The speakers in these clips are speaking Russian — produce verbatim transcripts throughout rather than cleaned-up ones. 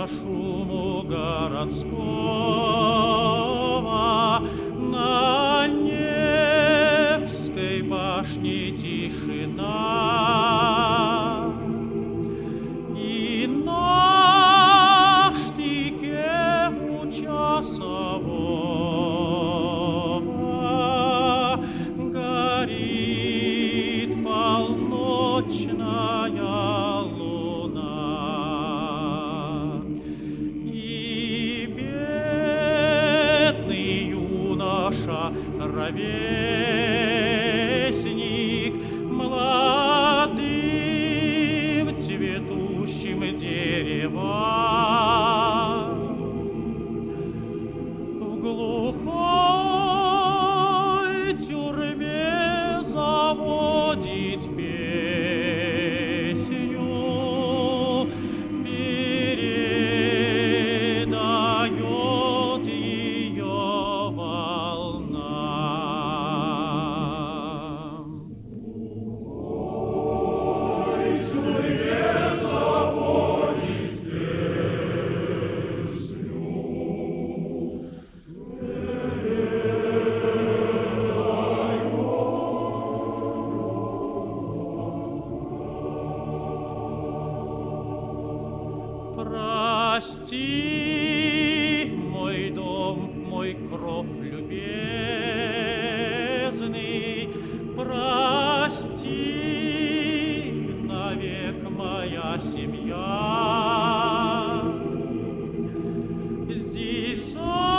шуму городского, на Невской башне тишина, и на штыке у часового горит полночная луна, и бедный юноша, ровесник молодым цветущим деревам, в глухой тюрьме заводит песню, передает ее волнам. В глухой тюрьме заводит песню, прости, мой дом, мой кров любезный, прости, навек моя семья. Здесь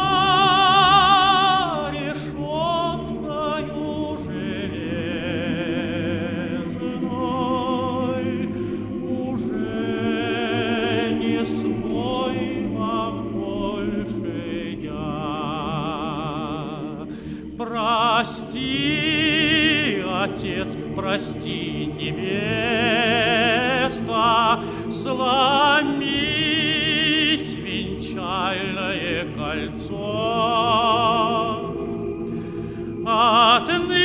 за решеткою железной уже не свой вам больше я. Прости, отец, прости, невеста, сломись венчальное кольцо. Отныне